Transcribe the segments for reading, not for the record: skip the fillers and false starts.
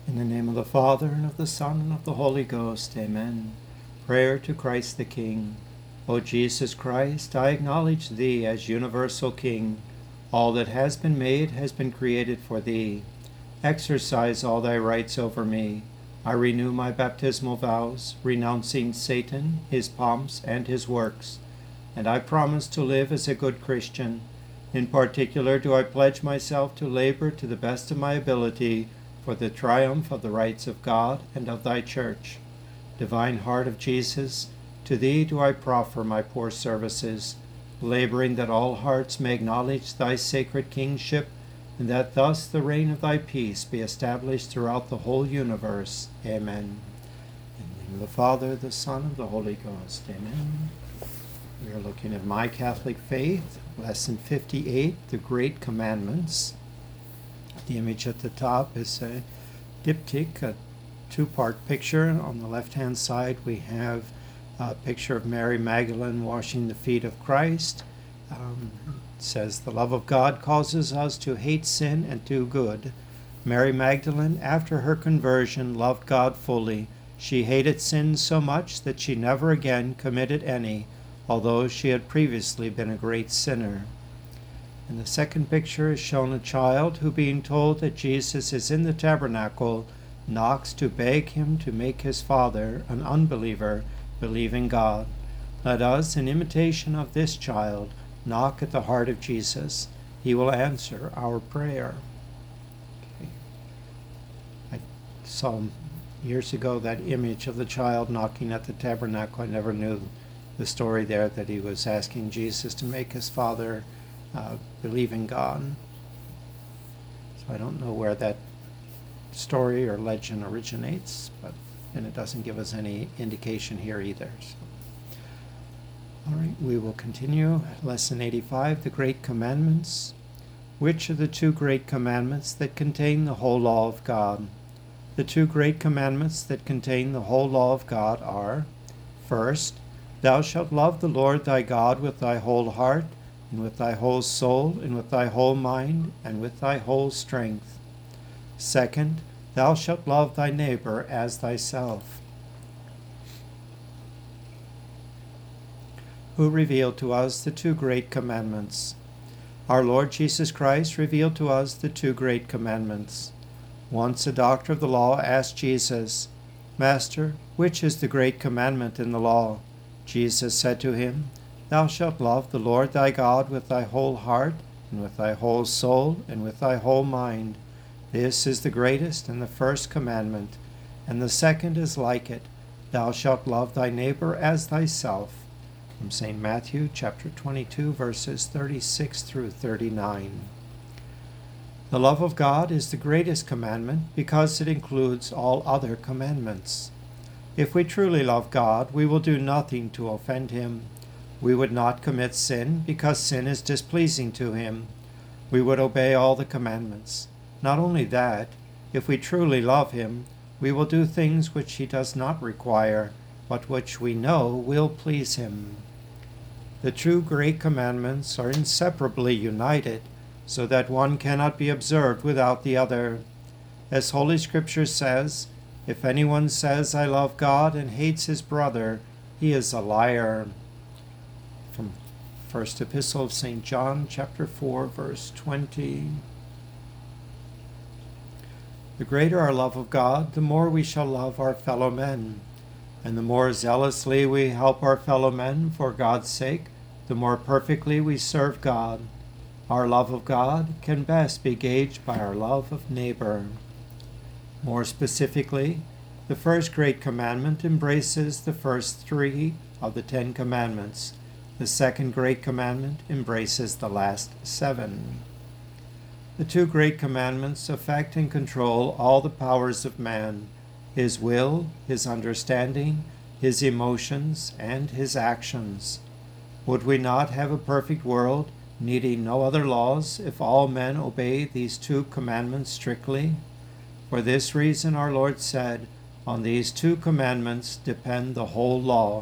In the name of the Father, and of the Son, and of the Holy Ghost. Amen. Prayer to Christ the King. O Jesus Christ, I acknowledge Thee as universal King. All that has been made has been created for Thee. Exercise all Thy rights over me. I renew my baptismal vows, renouncing Satan, his pomps, and his works. And I promise to live as a good Christian. In particular, do I pledge myself to labor to the best of my ability for the triumph of the rights of God and of Thy Church. Divine Heart of Jesus, to Thee do I proffer my poor services, laboring that all hearts may acknowledge Thy sacred kingship, and that thus the reign of Thy peace be established throughout the whole universe. Amen. In the name of the Father, the Son, and the Holy Ghost. Amen. We are looking at My Catholic Faith, Lesson 58, The Great Commandments. The image at the top is a diptych, a two-part picture. On the left-hand side, we have a picture of Mary Magdalene washing the feet of Christ. It says, "The love of God causes us to hate sin and do good." Mary Magdalene, after her conversion, loved God fully. She hated sin so much that she never again committed any, although she had previously been a great sinner. In the second picture is shown a child who, being told that Jesus is in the tabernacle, knocks to beg him to make his father, an unbeliever, believe in God. Let us, in imitation of this child, knock at the heart of Jesus. He will answer our prayer. Okay. I saw years ago that image of the child knocking at the tabernacle. I never knew the story there, that he was asking Jesus to make his father believe in God. So I don't know where that story or legend originates, and it doesn't give us any indication here either. So. All right, we will continue. Lesson 85, The Great Commandments. Which are the two great commandments that contain the whole law of God? The two great commandments that contain the whole law of God are, first, Thou shalt love the Lord thy God with thy whole heart, and with thy whole soul, and with thy whole mind, and with thy whole strength. Second, Thou shalt love thy neighbor as thyself. Who revealed to us the two great commandments? Our Lord Jesus Christ revealed to us the two great commandments. Once a doctor of the law asked Jesus, "Master, which is the great commandment in the law?" Jesus said to him, "Thou shalt love the Lord thy God with thy whole heart, and with thy whole soul, and with thy whole mind. This is the greatest and the first commandment, and the second is like it. Thou shalt love thy neighbor as thyself." From St. Matthew chapter 22, verses 36 through 39. The love of God is the greatest commandment because it includes all other commandments. If we truly love God, we will do nothing to offend Him. We would not commit sin because sin is displeasing to Him. We would obey all the commandments. Not only that, if we truly love Him, we will do things which He does not require, but which we know will please Him. The two great commandments are inseparably united, so that one cannot be observed without the other. As Holy Scripture says, "If anyone says, 'I love God,' and hates his brother, he is a liar." From First Epistle of St. John, chapter 4, verse 20. The greater our love of God, the more we shall love our fellow men. And the more zealously we help our fellow men for God's sake, the more perfectly we serve God. Our love of God can best be gauged by our love of neighbor. More specifically, the first great commandment embraces the first three of the 10 commandments. The second great commandment embraces the last 7. The two great commandments affect and control all the powers of man, his will, his understanding, his emotions, and his actions. Would we not have a perfect world, needing no other laws, if all men obey these two commandments strictly? For this reason our Lord said, "On these two commandments depend the whole law."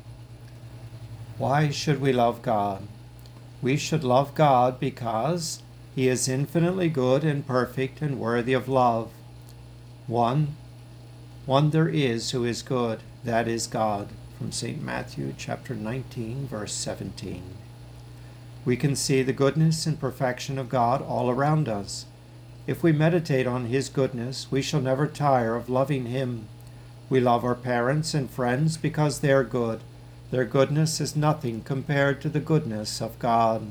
Why should we love God? We should love God because He is infinitely good and perfect and worthy of love. One there is who is good, that is God, from St. Matthew chapter 19, verse 17. We can see the goodness and perfection of God all around us. If we meditate on His goodness, we shall never tire of loving Him. We love our parents and friends because they are good. Their goodness is nothing compared to the goodness of God.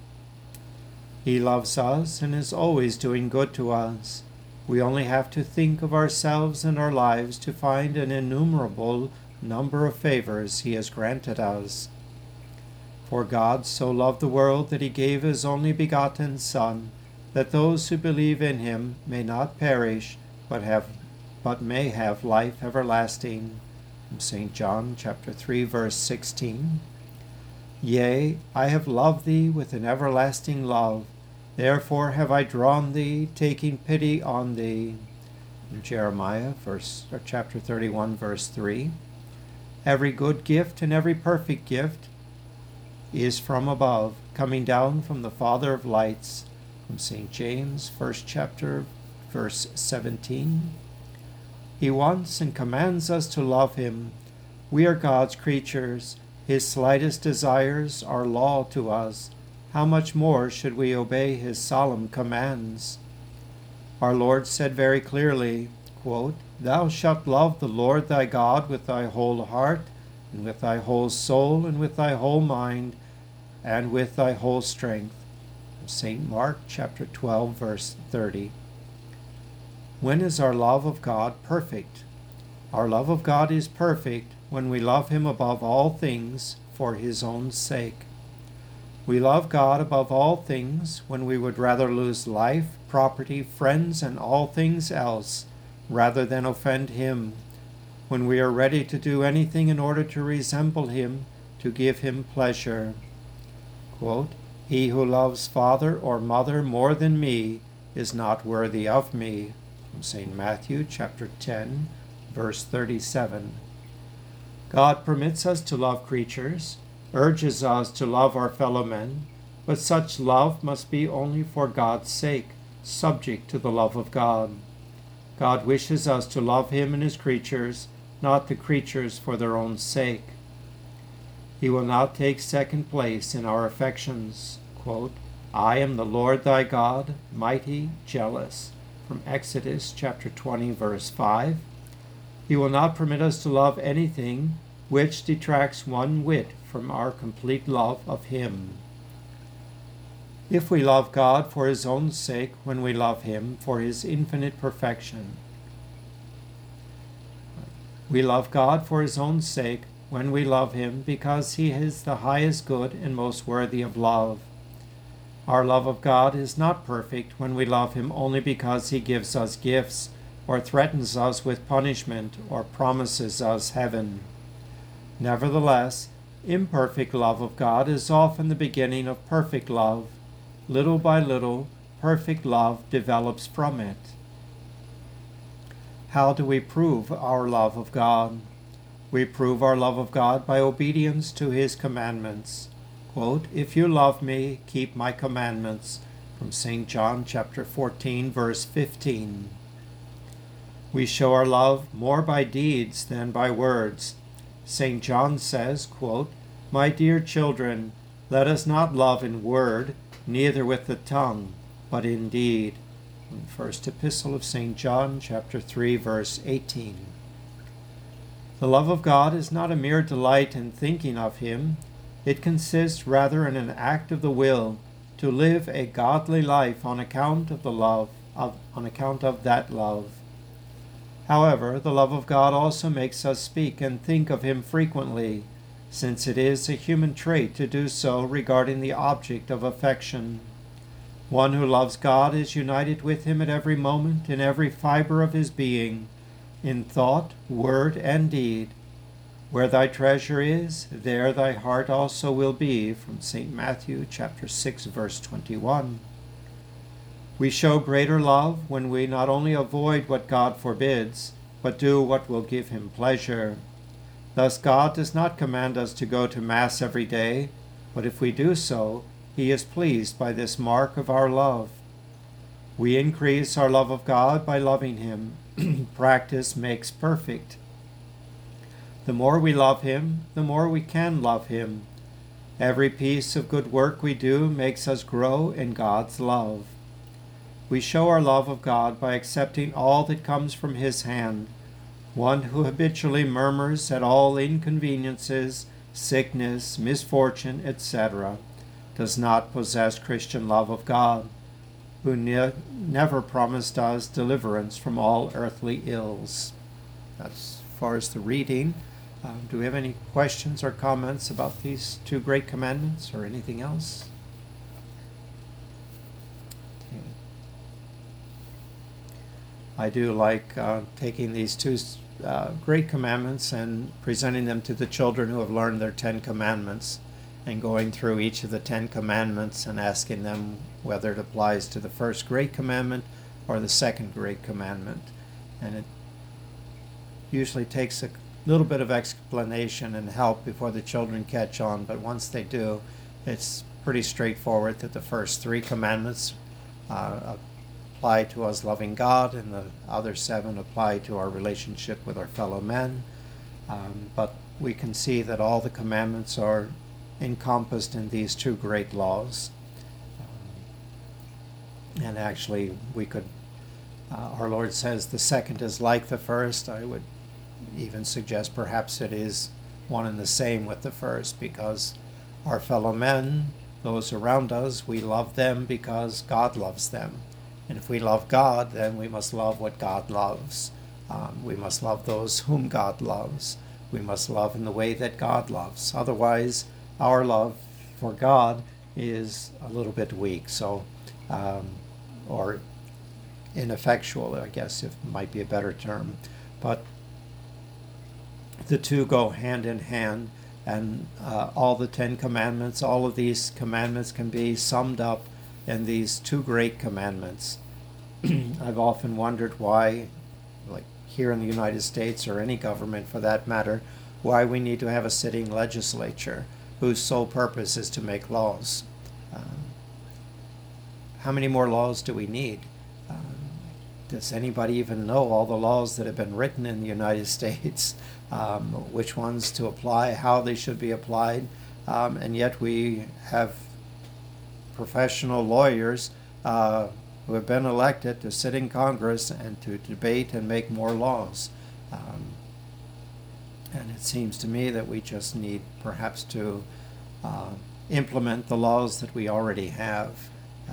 He loves us and is always doing good to us. We only have to think of ourselves and our lives to find an innumerable number of favors He has granted us. For God so loved the world that He gave His only begotten Son, that those who believe in Him may not perish, but may have life everlasting. From St. John chapter 3, verse 16. Yea, I have loved thee with an everlasting love. Therefore have I drawn thee, taking pity on thee. In Jeremiah chapter 31, verse 3. Every good gift and every perfect gift is from above, coming down from the Father of lights. From St. James, first chapter, verse 17. He wants and commands us to love Him. We are God's creatures. His slightest desires are law to us. How much more should we obey His solemn commands? Our Lord said very clearly, quote, Thou shalt love the Lord thy God with thy whole heart, and with thy whole soul, and with thy whole mind, and with thy whole strength. St. Mark chapter 12, verse 30. When is our love of God perfect? Our love of God is perfect when we love Him above all things for His own sake. We love God above all things when we would rather lose life, property, friends, and all things else, rather than offend Him, when we are ready to do anything in order to resemble Him, to give Him pleasure. Quote, He who loves father or mother more than me is not worthy of me. From St. Matthew chapter 10, verse 37. God permits us to love creatures, urges us to love our fellow men, but such love must be only for God's sake, subject to the love of God. God wishes us to love Him and His creatures, not the creatures for their own sake. He will not take second place in our affections. Quote, I am the Lord thy God, mighty, jealous. From Exodus chapter 20, verse 5. He will not permit us to love anything which detracts one whit from our complete love of Him. If we love God for His own sake, when we love Him for His infinite perfection. We love God for His own sake when we love Him because He is the highest good and most worthy of love. Our love of God is not perfect when we love Him only because He gives us gifts, or threatens us with punishment, or promises us heaven. Nevertheless, imperfect love of God is often the beginning of perfect love. Little by little, perfect love develops from it. How do we prove our love of God? We prove our love of God by obedience to His commandments. Quote, If you love me, keep my commandments. From St. John chapter 14, verse 15. We show our love more by deeds than by words. St. John says, quote, My dear children, let us not love in word, neither with the tongue, but in deed. First Epistle of St. John chapter 3, verse 18. The love of God is not a mere delight in thinking of Him. It consists rather in an act of the will to live a godly life on account of that love. However, the love of God also makes us speak and think of Him frequently, since it is a human trait to do so regarding the object of affection. One who loves God is united with Him at every moment, in every fiber of his being, in thought, word, and deed. Where thy treasure is, there thy heart also will be, from St. Matthew chapter 6, verse 21. We show greater love when we not only avoid what God forbids, but do what will give Him pleasure. Thus God does not command us to go to Mass every day, but if we do so, He is pleased by this mark of our love. We increase our love of God by loving Him. Practice makes perfect. The more we love Him, the more we can love Him. Every piece of good work we do makes us grow in God's love. We show our love of God by accepting all that comes from His hand. One who habitually murmurs at all inconveniences, sickness, misfortune, etc., does not possess Christian love of God, who never promised us deliverance from all earthly ills. That's as far as the reading. Do we have any questions or comments about these two great commandments or anything else? Okay. I do like taking these two great commandments and presenting them to the children who have learned their 10 commandments, and going through each of the 10 commandments and asking them whether it applies to the first great commandment or the second great commandment. And it usually takes a little bit of explanation and help before the children catch on, but once they do, it's pretty straightforward that the first 3 commandments apply to us loving God, and the other 7 apply to our relationship with our fellow men. But we can see that all the commandments are encompassed in these 2 great laws. And actually, we could, our Lord says the second is like the first. I would even suggest perhaps it is one and the same with the first, because our fellow men, those around us, we love them because God loves them. And if we love God, then we must love what God loves. We must love those whom God loves. We must love in the way that God loves. Otherwise, our love for God is a little bit weak, or ineffectual, I guess, if might be a better term. But the 2 go hand in hand, and all the 10 commandments, all of these commandments can be summed up in these 2 great commandments. I've often wondered why, like here in the United States, or any government for that matter, why we need to have a sitting legislature whose sole purpose is to make laws. How many more laws do we need? Does anybody even know all the laws that have been written in the United States? Which ones to apply, how they should be applied? And yet we have professional lawyers who have been elected to sit in Congress and to debate and make more laws. And it seems to me that we just need perhaps to implement the laws that we already have.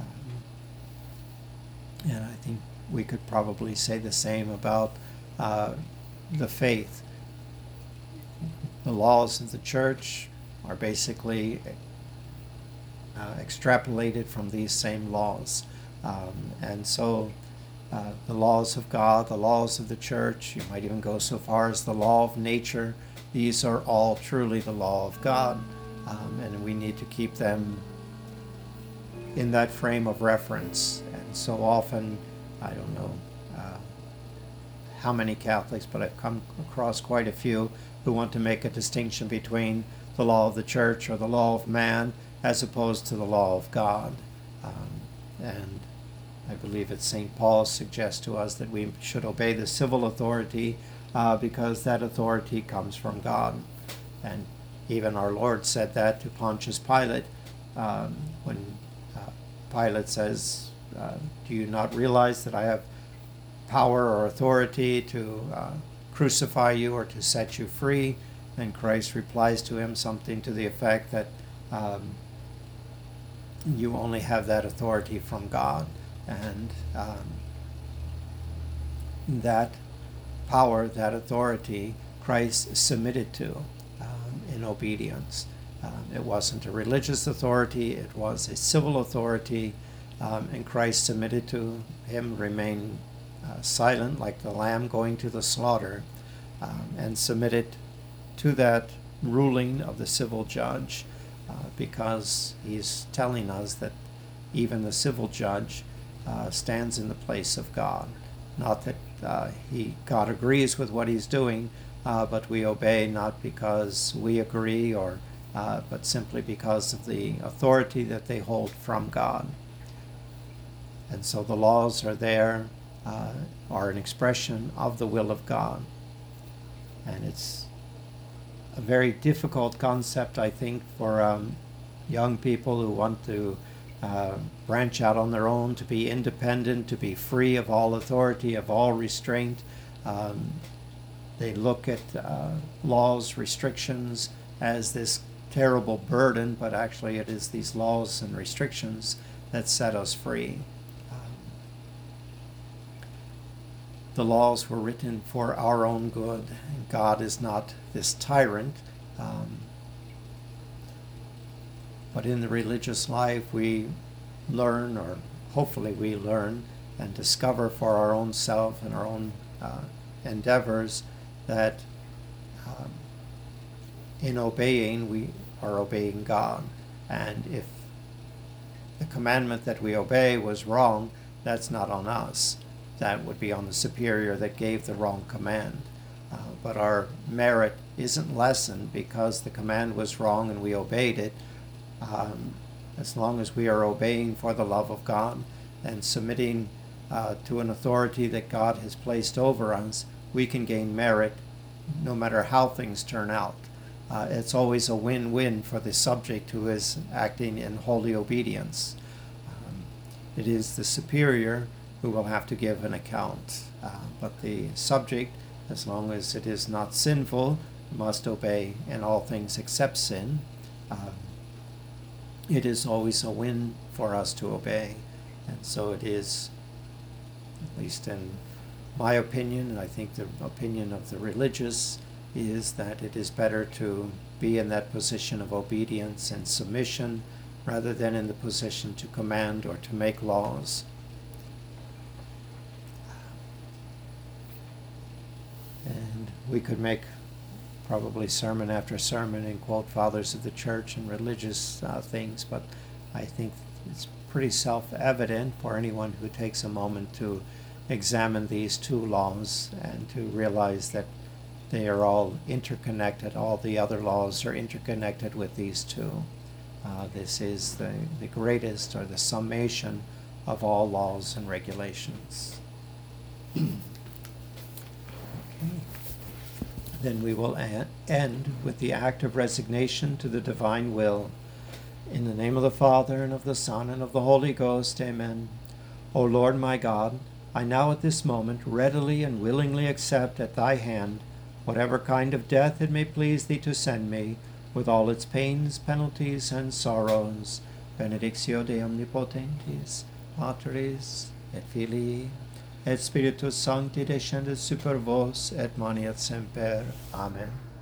And I think we could probably say the same about the faith. The laws of the church are basically extrapolated from these same laws. And so the laws of God, the laws of the church, you might even go so far as the law of nature, these are all truly the law of God. And we need to keep them in that frame of reference. And so often, I don't know how many Catholics, but I've come across quite a few who want to make a distinction between the law of the church or the law of man as opposed to the law of God. And I believe it's St. Paul suggests to us that we should obey the civil authority because that authority comes from God. And even our Lord said that to Pontius Pilate when Pilate says, do you not realize that I have power or authority to crucify you or to set you free? And Christ replies to him something to the effect that you only have that authority from God. And that power, that authority, Christ submitted to in obedience. It wasn't a religious authority, it was a civil authority, and Christ submitted to him, remained silent like the lamb going to the slaughter, and submitted to that ruling of the civil judge, because he's telling us that even the civil judge stands in the place of God. Not that God agrees with what he's doing, but we obey not because we agree, but simply because of the authority that they hold from God. And so the laws are there, are an expression of the will of God. And it's a very difficult concept, I think, for young people who want to branch out on their own, to be independent, to be free of all authority, of all restraint. They look at laws, restrictions as this terrible burden, but actually it is these laws and restrictions that set us free. The laws were written for our own good. God is not this tyrant. But in the religious life we learn, or hopefully we learn and discover for our own self and our own endeavors, that in obeying we are obeying God. And if the commandment that we obey was wrong, that's not on us. That would be on the superior that gave the wrong command. But our merit isn't lessened because the command was wrong and we obeyed it. As long as we are obeying for the love of God and submitting to an authority that God has placed over us, we can gain merit no matter how things turn out. It's always a win-win for the subject who is acting in holy obedience. It is the superior who will have to give an account. But the subject, as long as it is not sinful, must obey in all things except sin. It is always a win for us to obey. And so it is, at least in my opinion, and I think the opinion of the religious, is that it is better to be in that position of obedience and submission rather than in the position to command or to make laws. And we could make probably sermon after sermon and quote fathers of the church and religious things, but I think it's pretty self-evident for anyone who takes a moment to examine these two laws and to realize that they are all interconnected. All the other laws are interconnected with these two. This is the greatest, or the summation of all laws and regulations. Okay. Then we will end with the act of resignation to the divine will. In the name of the Father, and of the Son, and of the Holy Ghost, amen. O Lord my God, I now at this moment readily and willingly accept at thy hand whatever kind of death it may please thee to send me, with all its pains, penalties, and sorrows. Benedictio de omnipotentis, Patris, et Filii, et Spiritus Sancti descendet super vos, et manet semper. Amen.